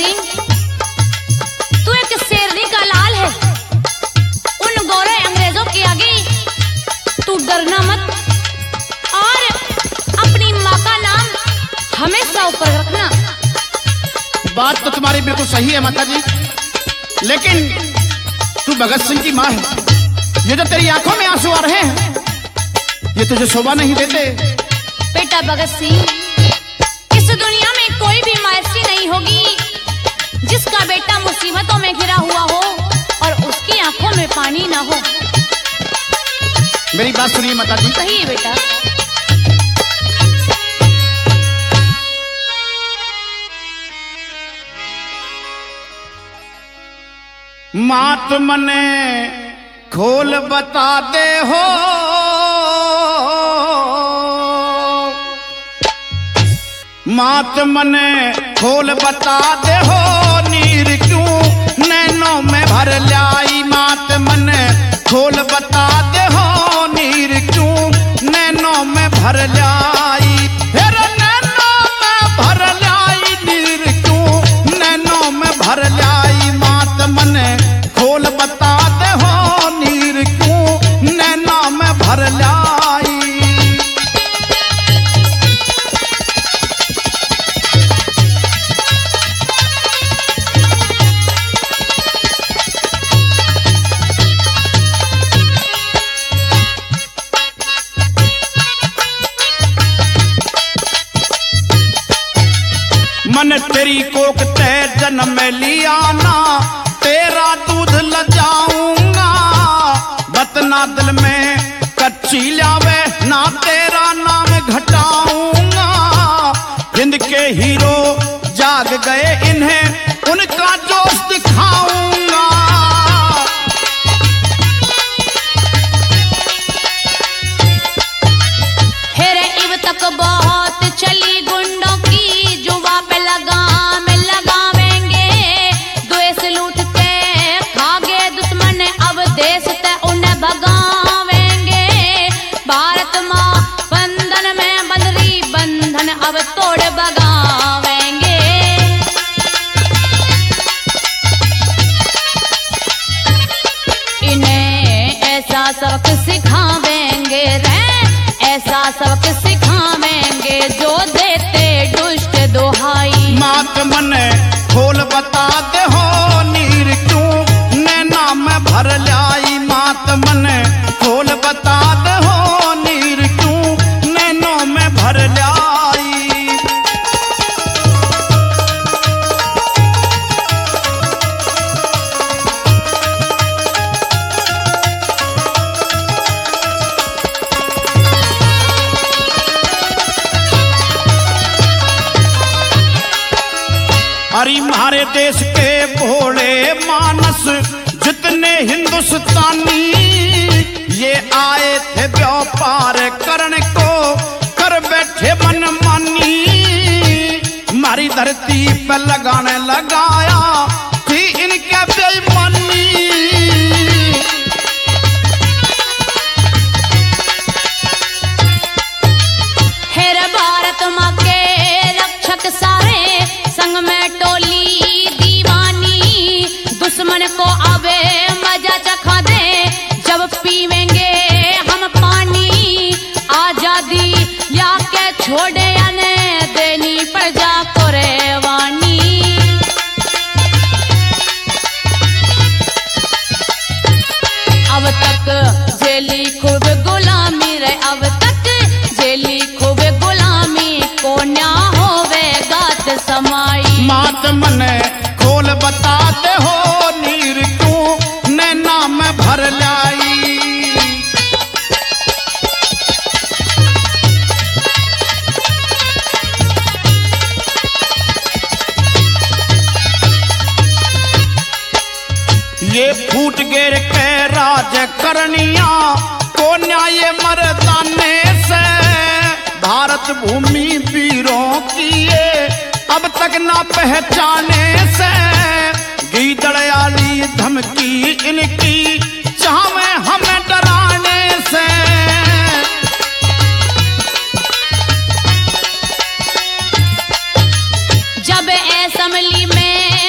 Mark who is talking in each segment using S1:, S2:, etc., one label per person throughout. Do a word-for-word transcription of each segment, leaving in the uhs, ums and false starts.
S1: सिंह, तू एक शेरनी का लाल है। उन गोरे अंग्रेजों के आगे तू डरना मत और अपनी माँ का नाम हमेशा ऊपर रखना।
S2: बात तो तुम्हारी बिल्कुल सही है माता जी, लेकिन तू भगत सिंह की माँ है। ये जो तेरी आंखों में आंसू आ रहे हैं, ये तुझे शोभा नहीं देते।
S1: बेटा भगत सिंह, इस दुनिया में कोई भी माँ ऐसी नहीं होगी जिसका बेटा मुसीबतों में घिरा हुआ हो और उसकी आंखों में पानी ना हो।
S2: मेरी बात सुनिए माता जी।
S1: सही बेटा।
S2: मात मने खोल बता दे हो, मात मने खोल बता दे हो, नीर क्यों नैनों में भर लाई। मात मने खोल बता दे हो, नीर क्यों नैनों में भर लाई। फिर नैनों में भर लाई, नीर क्यों नैनों में भर लाई। मात मने खोल बता दे हो, नीर क्यों नैनों में भर लाई। मन तेरी कोख ते जन्म लिया ना, तेरा दूध लजाऊंगा। बतना दिल में कच्ची लावे ना, तेरा नाम घटाऊंगा। हिंद के हीरो जाग गए, इन्हें उनका जोश दिखाऊंगा।
S1: हेरे इब तक बहुत चली गुंडों की, जुबा पे लगाम लगावेंगे। द्वेष लूटते खागे दुश्मन, अब देश ते उन्हें भगावेंगे। भारत माँ बंधन में बंधरी, बंधन अब तोड़ भगावेंगे। इन्हें ऐसा सबक सिखावेंगे रे, ऐसा सबक सिखावेंगे जो देते दुष्ट दोहाई।
S2: मात मने खोल बता दे हो, नीर क्यों नैना में भर लाई। मात मने खोल बता दे हो, नीर क्यों नैनों में भर लाई। अरे हमारे देश के भोले मानस जितने हिंदुस्तानी, ये आए थे व्यापार करने को, कर बैठे मनमानी। हमारी धरती पे लगाने लगाया थी इनके बेईमानी।
S1: हेरे भारत माँ के रक्षक सारे, संग में टोली दीवानी। दुश्मन को अबे मजा चखा दे, जब पीवेंगे हम पानी। आजादी या के छोड़े आने देनी प्रजा को रेवानी। अब तक जेली खूब गुलामी रे, अब तक जेली खूब गुलामी को न्या होवे गात समाई।
S2: मात मने खोल बताते हो, नीर क्यों नैना में भर लाई। ये फूट गिर के राज करनिया को न्याय मर्दाने से। भारत भूमि वीरों की ये अब तक ना पहचाने से। गीदड़याली धमकी इनकी चाहे हमें डराने से।
S1: जब असेंबली में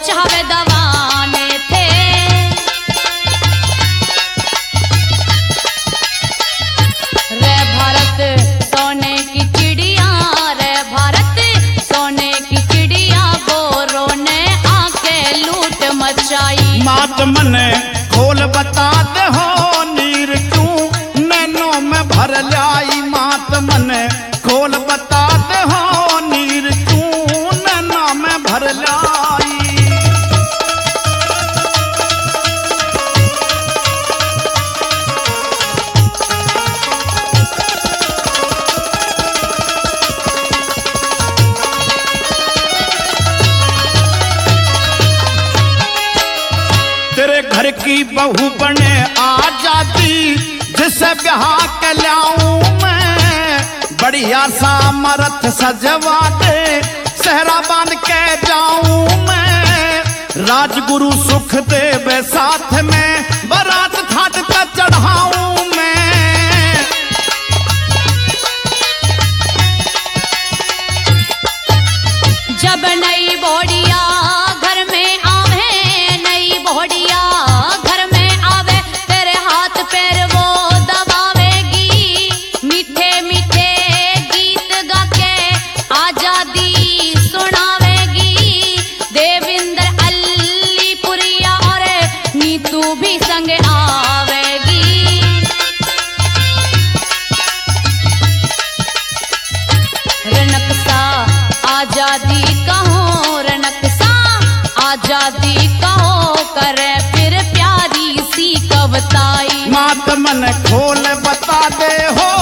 S1: चाहे दवाने थे। रे भारत सोने की चिड़िया, रे भारत सोने की चिड़िया, गोरों ने आके लूट मचाई।
S2: मात मने खोल बता दे हो नीर क्यों नैनों में भर लाई। मात मने खोल बता दे हो नीर क्यों नैनों में भर लाई। तेरे घर की बहू बने आजादी, जिसे ब्याह के लाऊं मैं। बढ़िया सा मरथ सजवा दे, सहरा बांध के जाऊं मैं। राजगुरु सुख देव साथ में, बारात घाट पे चढ़ाऊं मैं।
S1: जब नई बोड़िया घर में आवे, नई बोड़िया घर में आवे, तेरे हाथ पैर वो दबावेगी। मीठे मीठे गीत गा के आजादी सुनावेगी। देविंद्र अलीपुरिया और नीतू भी संग आवेगी। रनकसा आजादी कहो, रनकसा आजादी कहो, करे फिर प्यारी सी कविताई।
S2: मात मन खोल बता दे हो